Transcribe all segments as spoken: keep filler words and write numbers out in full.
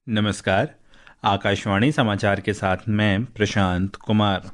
नमस्कार। आकाशवाणी समाचार के साथ मैं प्रशांत कुमार।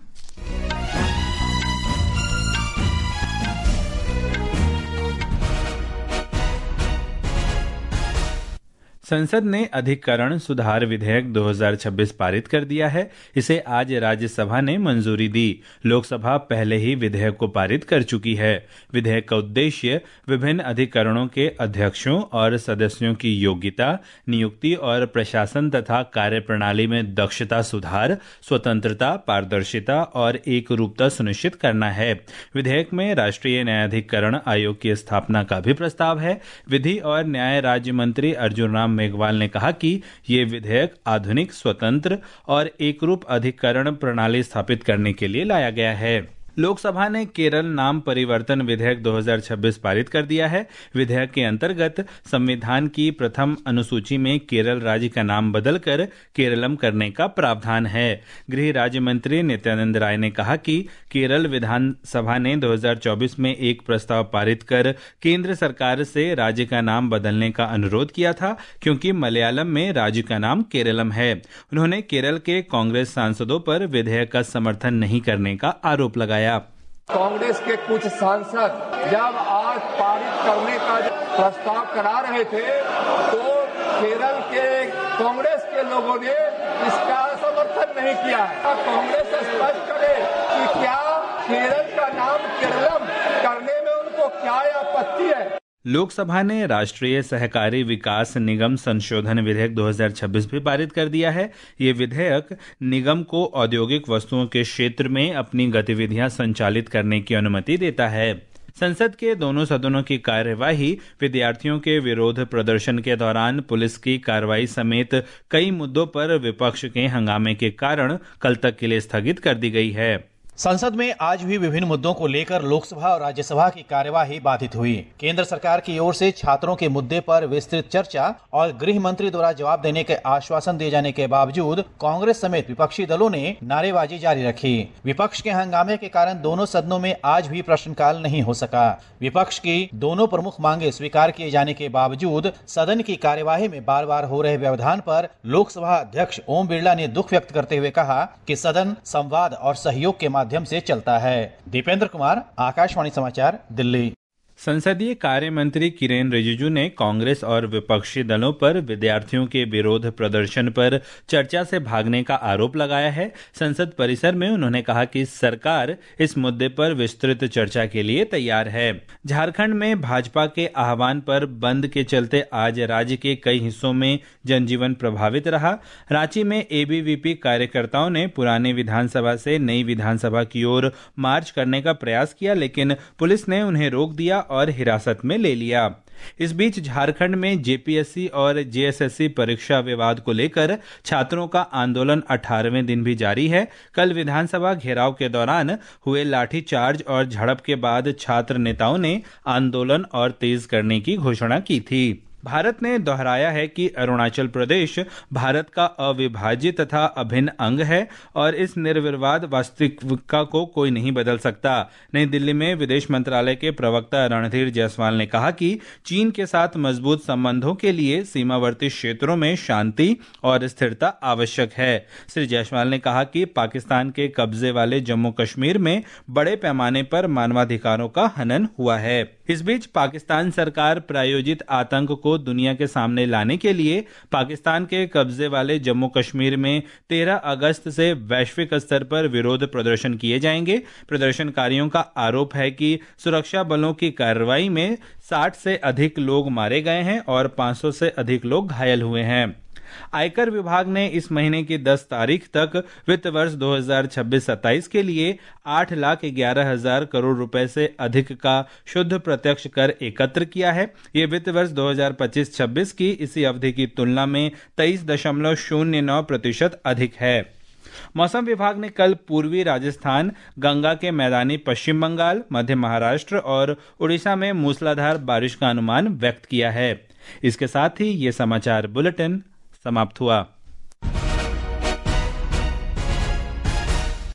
संसद ने अधिकरण सुधार विधेयक दो हज़ार छब्बीस पारित कर दिया है। इसे आज राज्यसभा ने मंजूरी दी। लोकसभा पहले ही विधेयक को पारित कर चुकी है। विधेयक का उद्देश्य विभिन्न अधिकरणों के अध्यक्षों और सदस्यों की योग्यता, नियुक्ति और प्रशासन तथा कार्यप्रणाली में दक्षता सुधार, स्वतंत्रता, पारदर्शिता और एकरूपता सुनिश्चित करना है। विधेयक में राष्ट्रीय न्यायाधिकरण आयोग की स्थापना का भी प्रस्ताव है। विधि और न्याय राज्य मंत्री अर्जुन राम मेघवाल ने कहा कि ये विधेयक आधुनिक, स्वतंत्र और एकरूप अधिकरण प्रणाली स्थापित करने के लिए लाया गया है। लोकसभा ने केरल नाम परिवर्तन विधेयक दो हज़ार छब्बीस पारित कर दिया है। विधेयक के अंतर्गत संविधान की प्रथम अनुसूची में केरल राज्य का नाम बदलकर केरलम करने का प्रावधान है। गृह राज्य मंत्री नित्यानंद राय ने कहा कि केरल विधानसभा ने दो हज़ार चौबीस में एक प्रस्ताव पारित कर केंद्र सरकार से राज्य का नाम बदलने का अनुरोध किया था, क्योंकि मलयालम में राज्य का नाम केरलम है। उन्होंने केरल के कांग्रेस सांसदों पर विधेयक का समर्थन नहीं करने का आरोप लगाया। कांग्रेस के कुछ सांसद जब आज पारित करने का प्रस्ताव करा रहे थे तो केरल के कांग्रेस के लोगों ने इसका समर्थन नहीं किया है। कांग्रेस स्पष्ट करे कि क्या केरल का नाम केरलम करने में उनको क्या आपत्ति है। लोकसभा ने राष्ट्रीय सहकारी विकास निगम संशोधन विधेयक दो हज़ार छब्बीस भी पारित कर दिया है। ये विधेयक निगम को औद्योगिक वस्तुओं के क्षेत्र में अपनी गतिविधियां संचालित करने की अनुमति देता है। संसद के दोनों सदनों की कार्यवाही विद्यार्थियों के विरोध प्रदर्शन के दौरान पुलिस की कार्रवाई समेत कई मुद्दों पर विपक्ष के हंगामे के कारण कल तक के लिए स्थगित कर दी गई है। संसद में आज भी विभिन्न मुद्दों को लेकर लोकसभा और राज्यसभा की कार्यवाही बाधित हुई। केंद्र सरकार की ओर से छात्रों के मुद्दे पर विस्तृत चर्चा और गृह मंत्री द्वारा जवाब देने के आश्वासन दिए जाने के बावजूद कांग्रेस समेत विपक्षी दलों ने नारेबाजी जारी रखी। विपक्ष के हंगामे के कारण दोनों सदनों में आज भी प्रश्नकाल नहीं हो सका। विपक्ष की दोनों प्रमुख मांगे स्वीकार किए जाने के बावजूद सदन की कार्यवाही में बार बार हो रहे व्यवधान पर लोकसभा अध्यक्ष ओम बिरला ने दुख व्यक्त करते हुए कहा कि सदन संवाद और सहयोग के माध्यम से चलता है। दीपेंद्र कुमार, आकाशवाणी समाचार, दिल्ली। संसदीय कार्य मंत्री किरेन रिजिजू ने कांग्रेस और विपक्षी दलों पर विद्यार्थियों के विरोध प्रदर्शन पर चर्चा से भागने का आरोप लगाया है। संसद परिसर में उन्होंने कहा कि सरकार इस मुद्दे पर विस्तृत चर्चा के लिए तैयार है। झारखंड में भाजपा के आह्वान पर बंद के चलते आज राज्य के कई हिस्सों में जनजीवन प्रभावित रहा। रांची में एबीवीपी कार्यकर्ताओं ने पुरानी विधानसभा से नई विधानसभा की ओर मार्च करने का प्रयास किया, लेकिन पुलिस ने उन्हें रोक दिया और हिरासत में ले लिया। इस बीच झारखंड में जेपीएससी और जेएसएससी परीक्षा विवाद को लेकर छात्रों का आंदोलन अठारहवें दिन भी जारी है। कल विधानसभा घेराव के दौरान हुए लाठीचार्ज और झड़प के बाद छात्र नेताओं ने आंदोलन और तेज करने की घोषणा की थी। भारत ने दोहराया है कि अरुणाचल प्रदेश भारत का अविभाज्य तथा अभिन्न अंग है और इस निर्विवाद वास्तविकता को कोई नहीं बदल सकता। नई दिल्ली में विदेश मंत्रालय के प्रवक्ता रणधीर जायसवाल ने कहा कि चीन के साथ मजबूत संबंधों के लिए सीमावर्ती क्षेत्रों में शांति और स्थिरता आवश्यक है। श्री जायसवाल ने कहा कि पाकिस्तान के कब्जे वाले जम्मू कश्मीर में बड़े पैमाने पर मानवाधिकारों का हनन हुआ है। इस बीच पाकिस्तान सरकार प्रायोजित आतंक को दुनिया के सामने लाने के लिए पाकिस्तान के कब्जे वाले जम्मू कश्मीर में तेरह अगस्त से वैश्विक स्तर पर विरोध प्रदर्शन किए जाएंगे। प्रदर्शनकारियों का आरोप है कि सुरक्षा बलों की कार्रवाई में साठ से अधिक लोग मारे गए हैं और पाँच सौ से अधिक लोग घायल हुए हैं। आयकर विभाग ने इस महीने की दस तारीख तक वित्त वर्ष दो हज़ार छब्बीस सत्ताईस के लिए आठ लाख ग्यारह हजार करोड़ रुपए से अधिक का शुद्ध प्रत्यक्ष कर एकत्र किया है। ये वित्त वर्ष दो हज़ार पच्चीस छब्बीस की इसी अवधि की तुलना में तेईस दशमलव शून्य नौ प्रतिशत अधिक है। मौसम विभाग ने कल पूर्वी राजस्थान, गंगा के मैदानी पश्चिम बंगाल, मध्य महाराष्ट्र और उड़ीसा में मूसलाधार बारिश का अनुमान व्यक्त किया है। इसके साथ ही ये समाचार बुलेटिन समाप्त हुआ।